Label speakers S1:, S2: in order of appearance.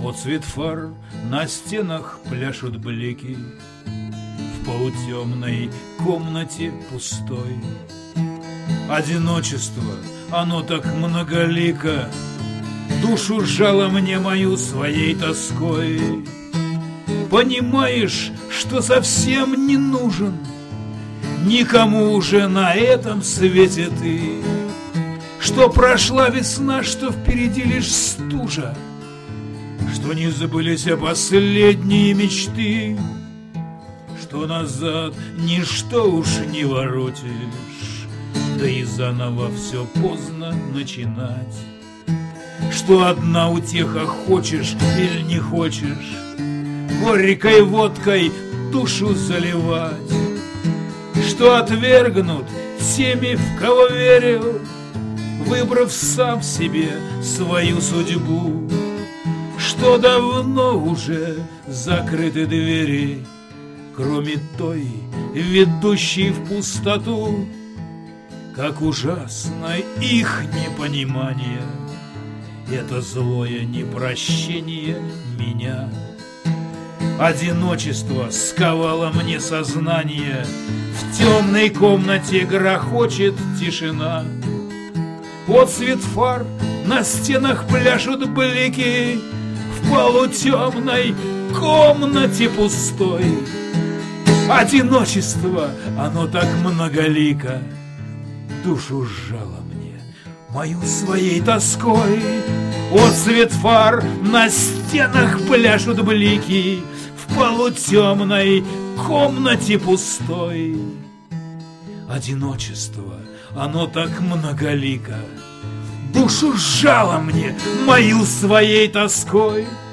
S1: Отцвет фар, на стенах пляшут блики, в полутемной комнате пустой. Одиночество, оно так многолико, душу сжало мне мою своей тоской. Понимаешь, что совсем не нужен никому уже на этом свете ты, что прошла весна, что впереди лишь стужа, что не забылись последние мечты, что назад ничто уж не воротишь, да и заново все поздно начинать, что одна утеха хочешь или не хочешь, горькой водкой душу заливать, что отвергнут теми, в кого верил, выбрав сам себе свою судьбу, что давно уже закрыты двери, кроме той, ведущей в пустоту. Как ужасно их непонимание, это злое непрощение меня. Одиночество сковало мне сознание, в темной комнате грохочет тишина. Отцвет фар, на стенах пляшут блики, в полутемной комнате пустой. Одиночество, оно так многолико, душу сжало мне мою своей тоской. Отцвет фар, на стенах пляшут блики, в полутемной комнате пустой. Одиночество, оно так многолико, душу сжало мне мою своей тоской.